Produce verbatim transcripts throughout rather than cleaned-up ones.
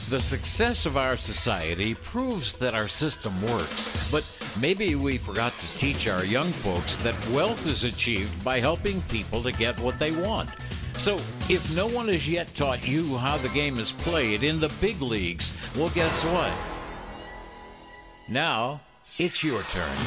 The success of our society proves that our system works, but maybe we forgot to teach our young folks that wealth is achieved by helping people to get what they want. So, if no one has yet taught you how the game is played in the big leagues, well, guess what? Now, it's your turn.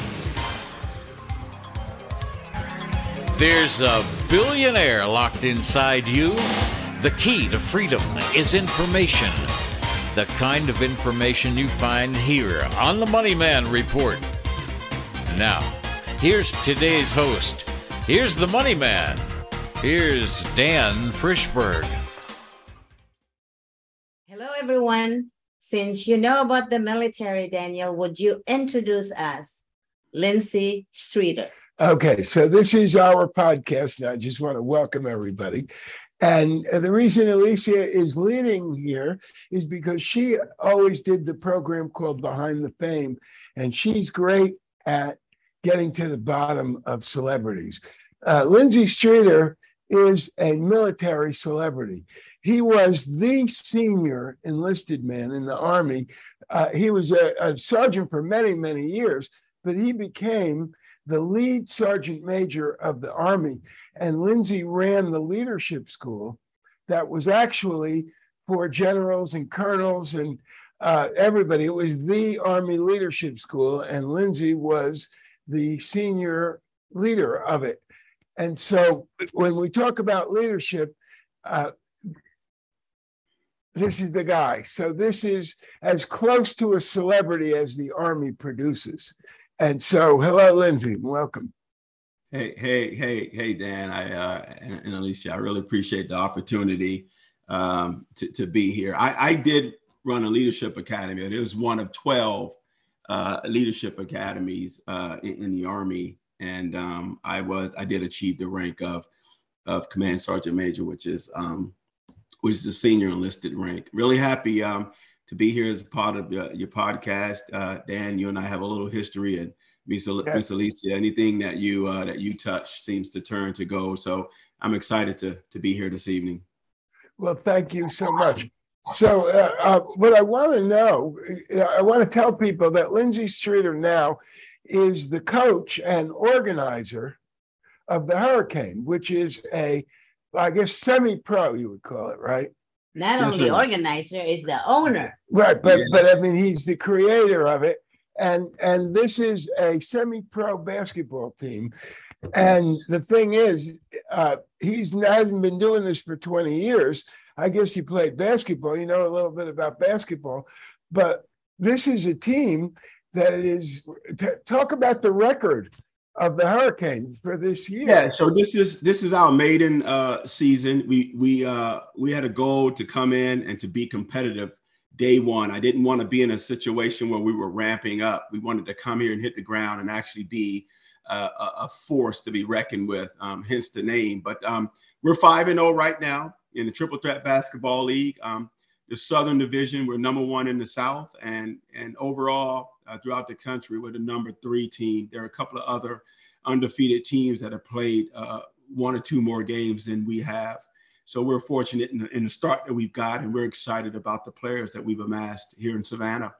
There's a billionaire locked inside you. The key to freedom is information. The kind of information you find here on the Money Man Report. Now, here's today's host. Here's the Money Man. Here's Dan Frischberg. Hello, everyone. Since you know about the military, Daniel, would you introduce us, Lindsay Streeter? Okay, so this is our podcast, and I just want to welcome everybody. And the reason Alicia is leading here is because she always did the program called Behind the Fame, and she's great at getting to the bottom of celebrities. Uh, Lindsay Streeter is a military celebrity. He was the senior enlisted man in the Army. Uh, he was a, a sergeant for many, many years, but he became the lead sergeant major of the Army. And Lindsay ran the leadership school that was actually for generals and colonels and uh, everybody. It was the Army leadership school, and Lindsay was the senior leader of it. And so when we talk about leadership, uh, this is the guy. So this is as close to a celebrity as the Army produces. And so, hello, Lindsay, welcome. Hey, hey, hey, hey, Dan, I uh, and, and Alicia, I really appreciate the opportunity um, to, to be here. I, I did run a leadership academy. It was one of twelve uh, leadership academies uh, in, in the Army, and um, I was I did achieve the rank of of Command Sergeant Major, which is um, which is the senior enlisted rank. Really happy um, to be here as a part of uh, your podcast. Uh, Dan, you and I have a little history, and Miss yeah. Alicia, anything that you uh, that you touch seems to turn to gold. So I'm excited to to be here this evening. Well, thank you so much. So uh, uh, what I want to know, I want to tell people that Lindsay Streeter now is the coach and organizer of the Hurricane, which is a, I guess, semi-pro, you would call it, right? Not Yes, only sir. organizer, is the owner. Right, but Yeah. but I mean, he's the creator of it, and and this is a semi-pro basketball team. And Yes. the thing is, uh, he's hasn't been doing this for twenty years. I guess he played basketball. You know a little bit about basketball, but this is a team that is. T- talk about the record of the Hurricanes for this year. Yeah, so this is this is our maiden uh, season. We we uh, we had a goal to come in and to be competitive day one. I didn't want to be in a situation where we were ramping up. We wanted to come here and hit the ground and actually be uh, a, a force to be reckoned with. Um, hence the name. But um, we're five and zero right now in the Triple Threat Basketball League. Um, the Southern Division, we're number one in the South, and and overall uh, throughout the country, we're the number three team. There are a couple of other undefeated teams that have played uh, one or two more games than we have. So we're fortunate in the, in the start that we've got, and we're excited about the players that we've amassed here in Savannah.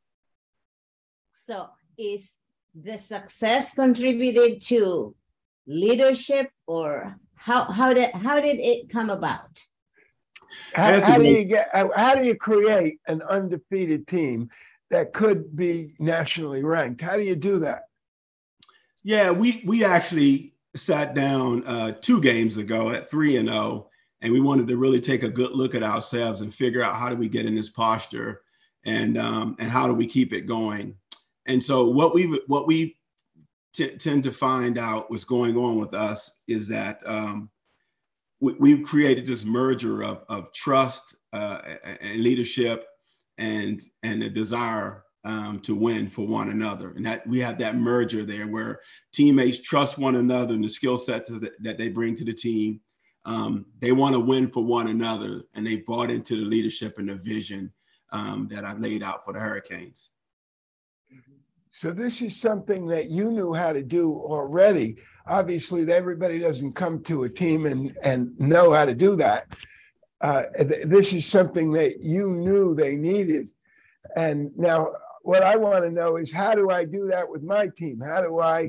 So is the success contributed to leadership, or how how did how did it come about? How, That's a how do great- you get? How, how do you create an undefeated team that could be nationally ranked? How do you do that? Yeah, we we actually sat down uh, two games ago at three and zero, and we wanted to really take a good look at ourselves and figure out how do we get in this posture, and um, and how do we keep it going. And so what we what we t- tend to find out what's going on with us is that um, we, we've created this merger of of trust uh, and leadership and and a desire Um, to win for one another. And that we have that merger there where teammates trust one another and the skill sets that, that they bring to the team. Um, they want to win for one another, and they bought into the leadership and the vision um, that I've laid out for the Hurricanes. So this is something that you knew how to do already. Obviously, everybody doesn't come to a team and, and know how to do that. uh, th- this is something that you knew they needed. And now what I want to know is, how do I do that with my team? How do I,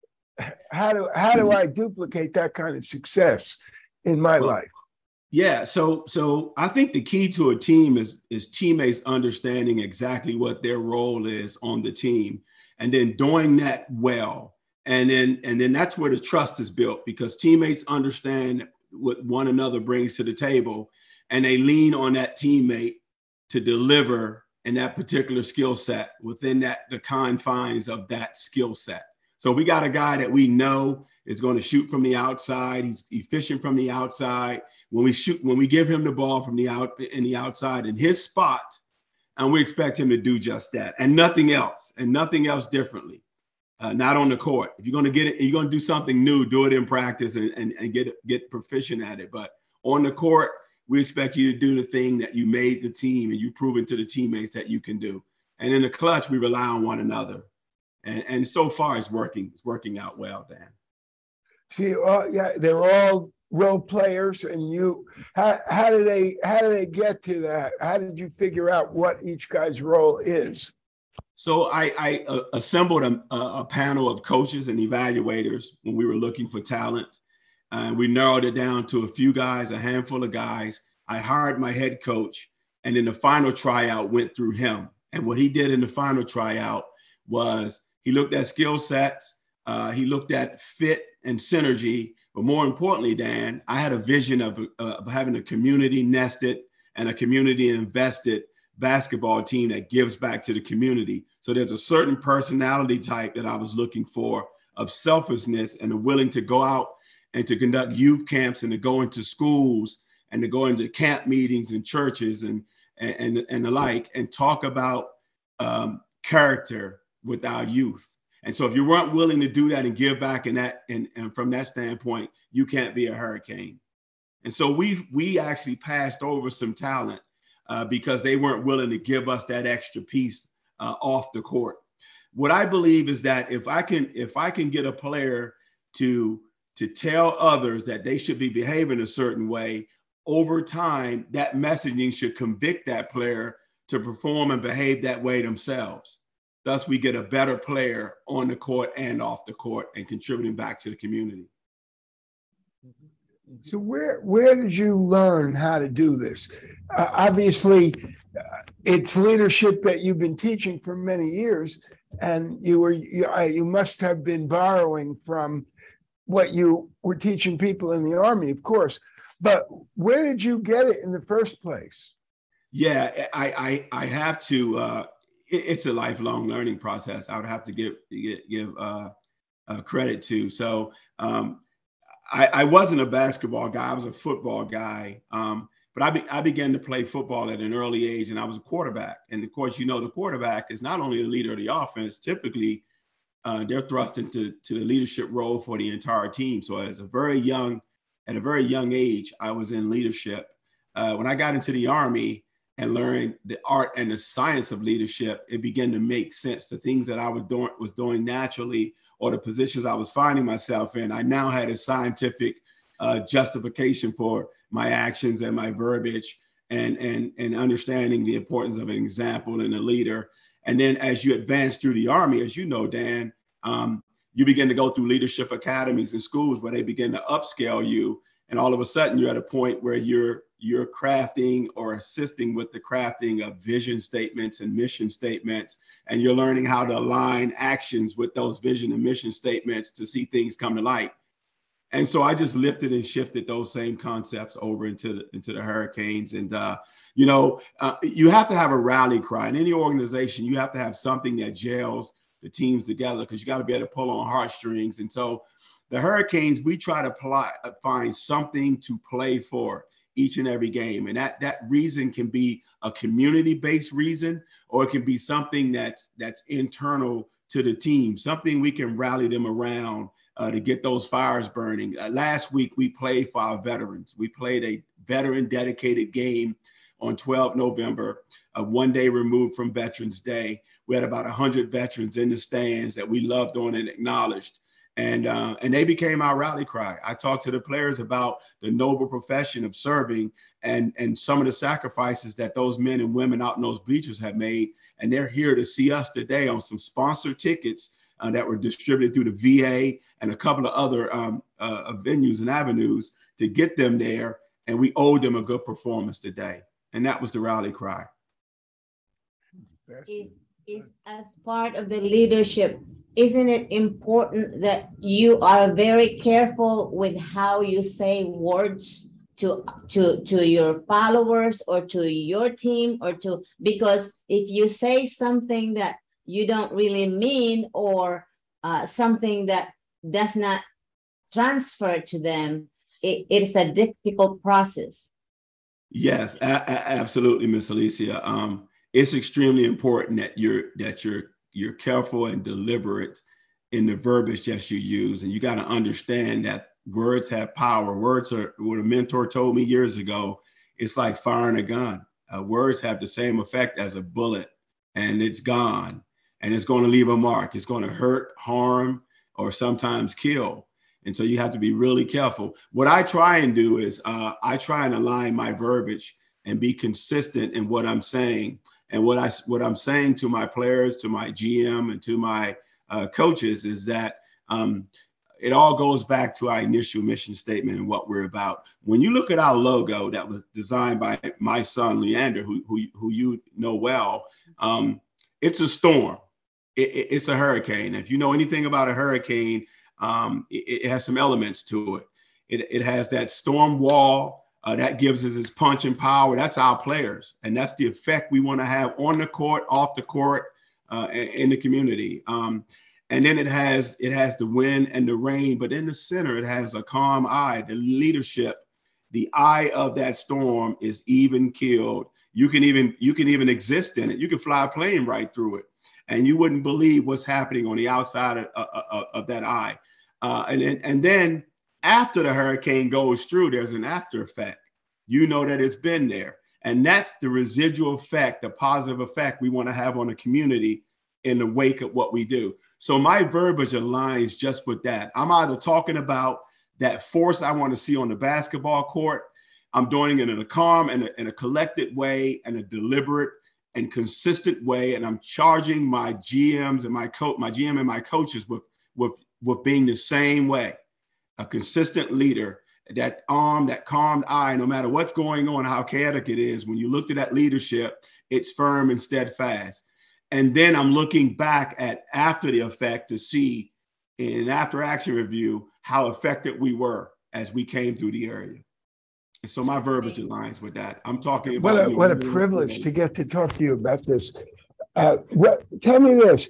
how do, how do I duplicate that kind of success in my well, life? Yeah, so so I think the key to a team is is teammates understanding exactly what their role is on the team, and then doing that well. And then and then that's where the trust is built, because teammates understand what one another brings to the table, and they lean on that teammate to deliver in that particular skill set within that the confines of that skill set. So we got a guy that we know is going to shoot from the outside. He's efficient from the outside. When we shoot, when we give him the ball from the out in the outside in his spot, and we expect him to do just that and nothing else, and nothing else differently. Uh, not on the court. If you're going to get it, you're going to do something new, do it in practice and, and, and get get proficient at it. But on the court, we expect you to do the thing that you made the team and you've proven to the teammates that you can do. And in the clutch, we rely on one another. And, and so far, it's working. It's working out well, Dan. See, uh, yeah, they're all role players, and you. How how do they how do they get to that? How did you figure out what each guy's role is? So I, I uh, assembled a, a panel of coaches and evaluators when we were looking for talent. And uh, we narrowed it down to a few guys, a handful of guys. I hired my head coach, and then the final tryout went through him. And what he did in the final tryout was he looked at skill sets, uh, he looked at fit and synergy. But more importantly, Dan, I had a vision of, uh, of having a community nested and a community invested basketball team that gives back to the community. So there's a certain personality type that I was looking for, of selflessness and a willing to go out and to conduct youth camps and to go into schools and to go into camp meetings and churches and and and the like, and talk about um, character with our youth. And so if you weren't willing to do that and give back in that, and, and from that standpoint, you can't be a Hurricane. And so we we actually passed over some talent Uh, because they weren't willing to give us that extra piece uh, off the court. What I believe is that if I can, if I can get a player to to tell others that they should be behaving a certain way, over time, that messaging should convict that player to perform and behave that way themselves. Thus, we get a better player on the court and off the court and contributing back to the community. So where where did you learn how to do this? Uh, obviously, uh, it's leadership that you've been teaching for many years, and you were you, uh, you must have been borrowing from what you were teaching people in the Army, of course. But where did you get it in the first place? Yeah, I I, I have to. Uh, it, it's a lifelong learning process. I would have to give give, give uh, uh, credit to. So. Um, I, I wasn't a basketball guy. I was a football guy. Um, but I, be, I began to play football at an early age, and I was a quarterback. And of course, you know, the quarterback is not only the leader of the offense. Typically, uh, they're thrust into to the leadership role for the entire team. So as a very young, at a very young age, I was in leadership. Uh, when I got into the Army and learned the art and the science of leadership, it began to make sense. The things that I was doing was doing naturally, or the positions I was finding myself in, I now had a scientific uh, justification for my actions and my verbiage, and, and, and understanding the importance of an example and a leader. And then as you advance through the Army, as you know, Dan, um, you begin to go through leadership academies and schools where they begin to upscale you. And all of a sudden you're at a point where you're you're crafting or assisting with the crafting of vision statements and mission statements. And you're learning how to align actions with those vision and mission statements to see things come to light. And so I just lifted and shifted those same concepts over into the, into the Hurricanes. And, uh, you know, uh, you have to have a rally cry. In any organization, you have to have something that gels the teams together, because you got to be able to pull on heartstrings. And so the Hurricanes, we try to plot, find something to play for each and every game. And that that reason can be a community-based reason, or it can be something that's that's internal to the team, something we can rally them around uh, to get those fires burning. Uh, last week, we played for our veterans. We played a veteran-dedicated game on twelfth of November, uh, one day removed from Veterans Day. We had about one hundred veterans in the stands that we loved on and acknowledged. And, uh, and they became our rally cry. I talked to the players about the noble profession of serving and, and some of the sacrifices that those men and women out in those bleachers have made. And they're here to see us today on some sponsored tickets uh, that were distributed through the V A and a couple of other um, uh, venues and avenues to get them there. And we owed them a good performance today. And that was the rally cry. Is, is as part of the leadership, isn't it important that you are very careful with how you say words to to to your followers or to your team, or to, because if you say something that you don't really mean, or uh, something that does not transfer to them, it, it's a difficult process. Yes, a- a- absolutely, Miss Alicia. Um, it's extremely important that you're that you're you're careful and deliberate in the verbiage that you use. And you got to understand that words have power. Words are, what a mentor told me years ago, it's like firing a gun. Uh, words have the same effect as a bullet, and it's gone. And it's going to leave a mark. It's going to hurt, harm, or sometimes kill. And so you have to be really careful. What I try and do is uh, I try and align my verbiage and be consistent in what I'm saying. And what I what I'm saying to my players, to my G M, and to my uh, coaches is that um, it all goes back to our initial mission statement and what we're about. When you look at our logo that was designed by my son Leander, who who, who you know well, um, it's a storm. It, it, it's a hurricane. If you know anything about a hurricane, um, it, it has some elements to it. It, it has that storm wall. Uh, that gives us its punch and power. That's our players. And that's the effect we want to have on the court, off the court, uh, in the community. Um, and then it has it has the wind and the rain, but in the center, it has a calm eye, the leadership. The eye of that storm is even keeled. You can even you can even exist in it. You can fly a plane right through it, and you wouldn't believe what's happening on the outside of, of, of that eye. Uh, and, and then after the hurricane goes through, there's an after effect. You know that it's been there. And that's the residual effect, the positive effect we want to have on the community in the wake of what we do. So my verbiage aligns just with that. I'm either talking about that force I want to see on the basketball court. I'm doing it in a calm and a, in a collected way and a deliberate and consistent way. And I'm charging my G Ms and my coach, my G M and my coaches with, with, with being the same way. A consistent leader, that arm, that calmed eye, no matter what's going on, how chaotic it is, when you look at that leadership, it's firm and steadfast. And then I'm looking back at after the effect to see in after action review how effective we were as we came through the area. And so my verbiage aligns with that. I'm talking about what a, what a privilege to get to talk to you about this. Uh, what, tell me this.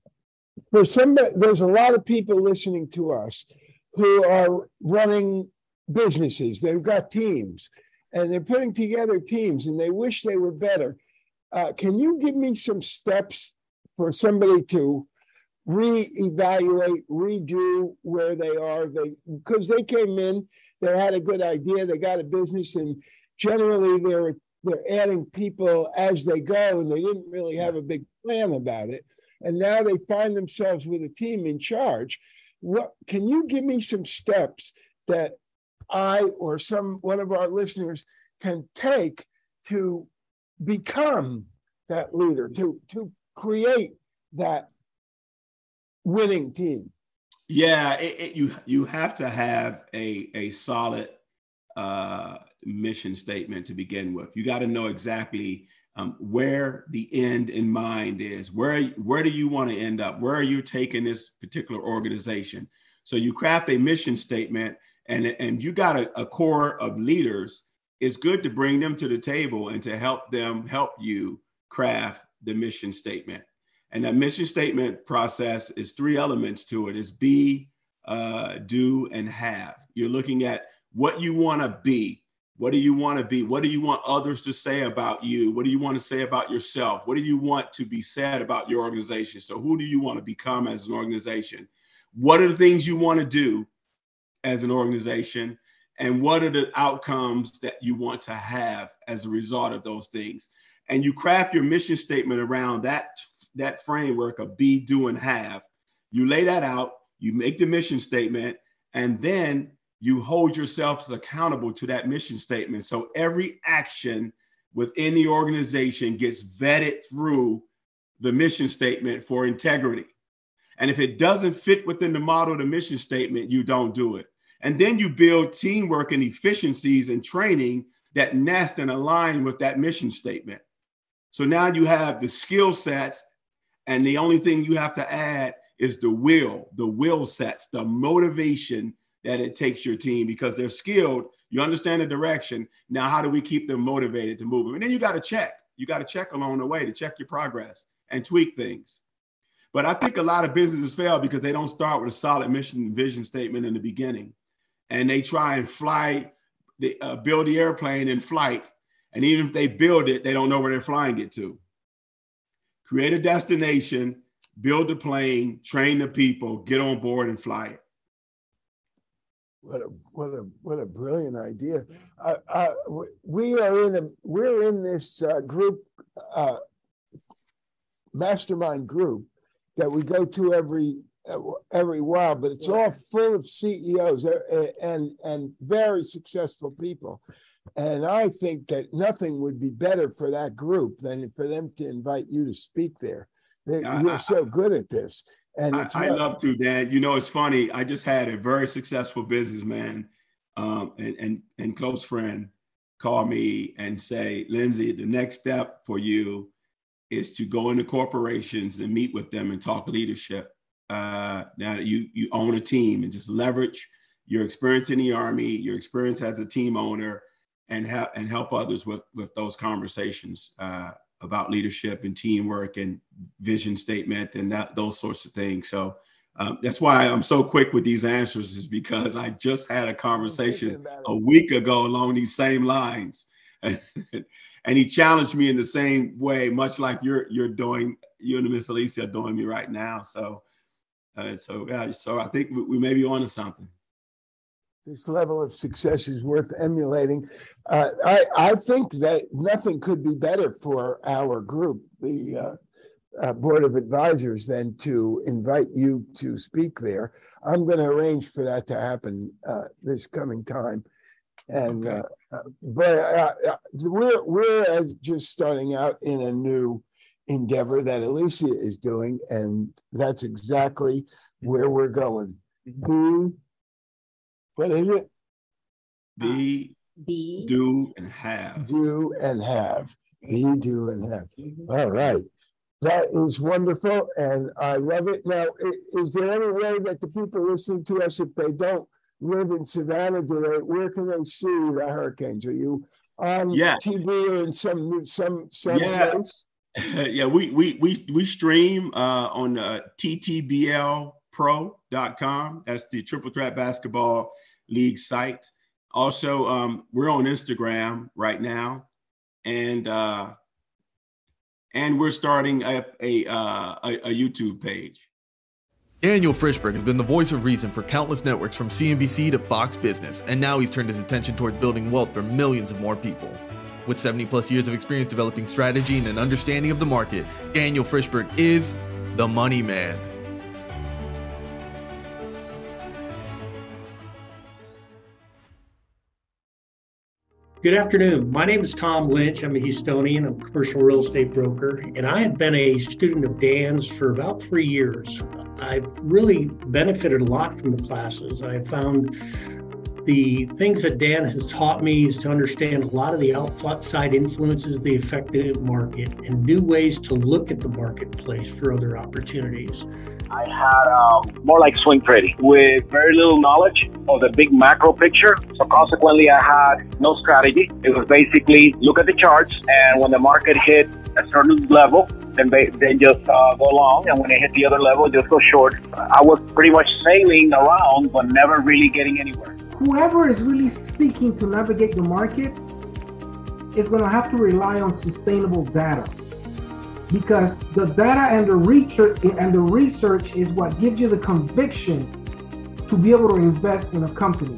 For somebody, there's a lot of people listening to us who are running businesses. They've got teams and they're putting together teams and they wish they were better. Uh, can you give me some steps for somebody to reevaluate, redo where they are? They, because they came in, they had a good idea, they got a business, and generally they're they're adding people as they go, and they didn't really have a big plan about it. And now they find themselves with a team in charge. What can you give me some steps that I or some one of our listeners can take to become that leader, to to create that winning team? Yeah, it, it, you you have to have a a solid uh, mission statement to begin with. You got to know exactly um, where the end in mind is. Where where do you want to end up? Where are you taking this particular organization? So you craft a mission statement, and and you got a, a core of leaders. It's good to bring them to the table and to help them help you craft the mission statement. And that mission statement process is three elements to it. It's be, uh, do, and have. You're looking at what you want to be. What do you want to be? What do you want others to say about you? What do you want to say about yourself? What do you want to be said about your organization? So who do you want to become as an organization? What are the things you want to do as an organization? And what are the outcomes that you want to have as a result of those things? And you craft your mission statement around that, that framework of be, do, and have. You lay that out, You make the mission statement, and then you hold yourselves accountable to that mission statement. So every action within the organization gets vetted through the mission statement for integrity. And if it doesn't fit within the model of the mission statement, you don't do it. And then you build teamwork and efficiencies and training that nest and align with that mission statement. So now you have the skill sets, and the only thing you have to add is the will, the will sets, the motivation that it takes your team, because they're skilled. You understand the direction. Now, how do we keep them motivated to move? And then you got to check. You got to check along the way to check your progress and tweak things. But I think a lot of businesses fail because they don't start with a solid mission and vision statement in the beginning. And they try and fly, the, uh, build the airplane in flight. And even if they build it, they don't know where they're flying it to. Create a destination, build the plane, train the people, get on board and fly it. What a what a what a brilliant idea! Uh, uh, we are in a we're in this uh, group, uh, mastermind group that we go to every every while, but it's all full of C E Os and and very successful people. And I think that nothing would be better for that group than for them to invite you to speak there. They, I, you're I, so good at this. And I, it's I not, love to, Dan. You know, it's funny. I just had a very successful businessman um, and, and, and close friend call me and say, Lindsay, the next step for you is to go into corporations and meet with them and talk leadership. Uh, now that you, you own a team, and just leverage your experience in the Army, your experience as a team owner, and, ha- and help others with, with those conversations uh, about leadership and teamwork and vision statement and that those sorts of things. So um, that's why I'm so quick with these answers, is because I just had a conversation a week ago along these same lines. And he challenged me in the same way, much like you're you're doing, you and Miss Alicia are doing me right now. So, uh, so yeah, so I think we, we may be onto something. This level of success is worth emulating. Uh, I, I think that nothing could be better for our group, the uh, uh, Board of Advisors, than to invite you to speak there. I'm going to arrange for that to happen uh, this coming time. And okay. uh, uh, but uh, uh, we're we're uh, just starting out in a new endeavor that Alicia is doing, and that's exactly where we're going. Be What is it? Be, Be, do, and have. Do and have. Be, do, and have. All right. That is wonderful, and I love it. Now, is there any way that the people listening to us, if they don't live in Savannah, do they, where can they see the Hurricanes? Are you on yeah. T V or in some some some yeah. place? Yeah, we we we we stream uh, on uh, T T B L pro dot com. That's the Triple Threat Basketball League site. Also, um, we're on Instagram right now, and uh, and we're starting a a, uh, a a YouTube page. Daniel Frischberg has been the voice of reason for countless networks from C N B C to Fox Business, and now he's turned his attention towards building wealth for millions of more people. With seventy plus years of experience developing strategy and an understanding of the market, Daniel Frischberg is the money man. Good afternoon. My name is Tom Lynch. I'm a Houstonian. I'm a commercial real estate broker, and I have been a student of Dan's for about three years. I've really benefited a lot from the classes. I found the things that Dan has taught me is to understand a lot of the outside influences that affect the market and new ways to look at the marketplace for other opportunities. I had um, more like swing trading with very little knowledge of the big macro picture. So consequently, I had no strategy. It was basically look at the charts, and when the market hit a certain level, then then just uh, go long. And when it hit the other level, just go short. I was pretty much sailing around, but never really getting anywhere. Whoever is really seeking to navigate the market is going to have to rely on sustainable data. Because the data and the research and the research is what gives you the conviction to be able to invest in a company.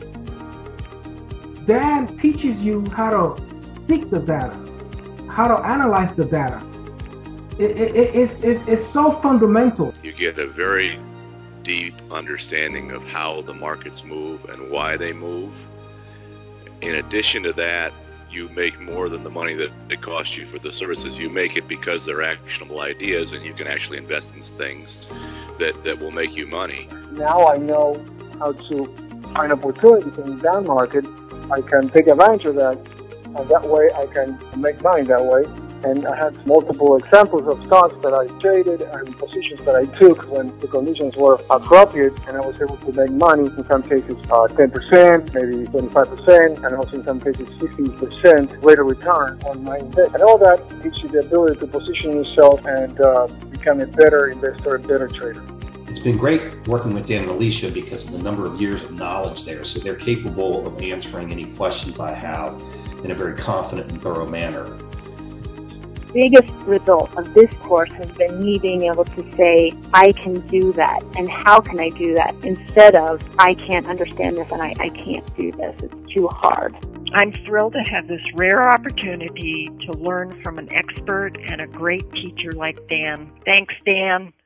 Dan teaches you how to seek the data, how to analyze the data. It, it, it's, it's, it's so fundamental. You get a very deep understanding of how the markets move and why they move. In addition to that, you make more than the money that it costs you for the services. You make it because they're actionable ideas, and you can actually invest in things that, that will make you money. Now I know how to find opportunities in the down market. I can take advantage of that, and that way I can make money that way. And I had multiple examples of stocks that I traded and positions that I took when the conditions were appropriate, and I was able to make money, in some cases uh, ten percent, maybe twenty-five percent, and also in some cases sixty percent rate of return on my investment. And all that gives you the ability to position yourself and uh, become a better investor, a better trader. It's been great working with Dan and Alicia because of the number of years of knowledge there. So they're capable of answering any questions I have in a very confident and thorough manner. The biggest result of this course has been me being able to say, I can do that, and how can I do that, instead of, I can't understand this and I, I can't do this, it's too hard. I'm thrilled to have this rare opportunity to learn from an expert and a great teacher like Dan. Thanks, Dan.